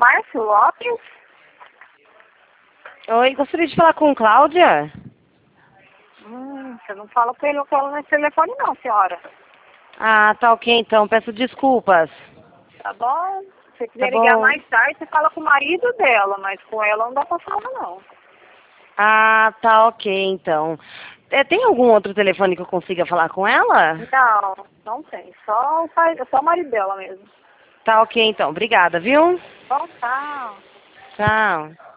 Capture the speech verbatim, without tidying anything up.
Márcio Lopes? Oi, gostaria de falar com Cláudia? Hum, você não fala com ele ou com ela nesse telefone não, senhora. Ah, tá ok então, peço desculpas. Tá bom? Se você Tá quiser ligar bom. mais tarde, você fala com o marido dela, mas com ela não dá pra falar não. Ah, tá ok então. É, tem algum outro telefone que eu consiga falar com ela? Não, não tem. Só o, pai, só o marido dela mesmo. Tá ok então, obrigada, viu? Bom, tchau. Tchau.